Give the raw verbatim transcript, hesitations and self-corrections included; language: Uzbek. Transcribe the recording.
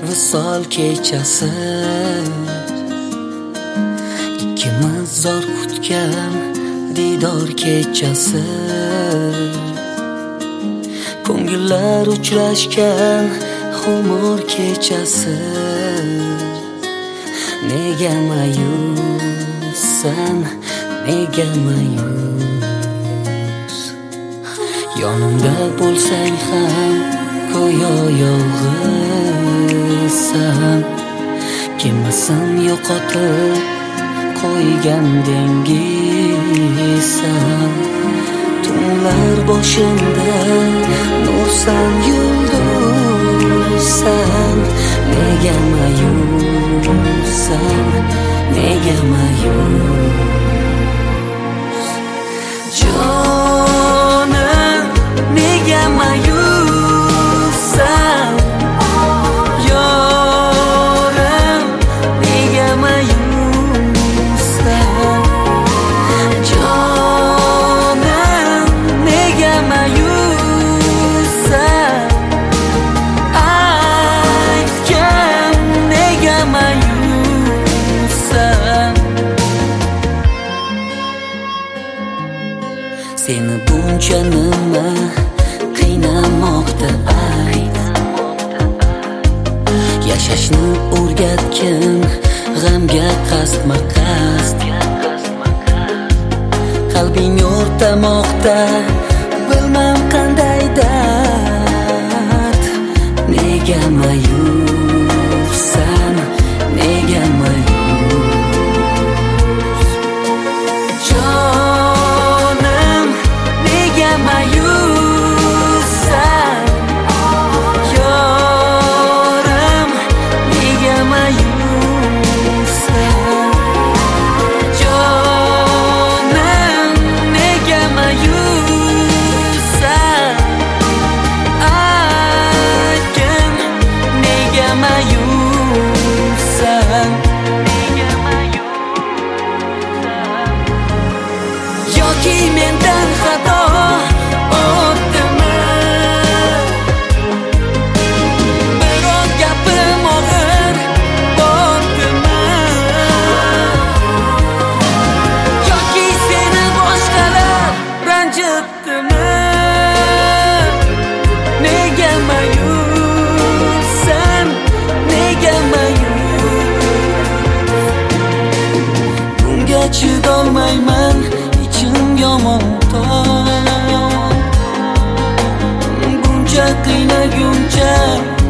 visol kechasi, ikkimiz zor kutgan didor kechasi, ko'ngillar uchrashgan xumor kechasi. Nega mayussan, nega mayus? Yonimda bo'lsang ham go'yo yolg'izsan. Kimmisan yo'qotib qo'ygan dengizsan. Tunlar boshimda nursan, yulduzsan. Nega mayussan, nega mayus? Jonim, nega mayussan? Yorim, nega mayussan? Jonim, nega mayussan? Aytgin, nega mayussan? Seni buncha nima qiynamoqda ayt? Yashashni o'rgatgin g'amga qasdma-qasd. Qalbing o'rtamoqda bilmam qanday dard. Nega mayussan, nega mayus? Jonim, nega mayussan? Yorim, nega mayussan? Jonim, nega mayussan? Aytgin, nega mayussan? Nega mayussan? Yoki mendan xato o'tdimi? Biror gapim og'ir bo'ldimi? Yoki seni boshqalar ranjitdimi? Nega mayussan, nega mayus? Bunga chidolmayman, ichim yomon tor. Buncha qiynaguncha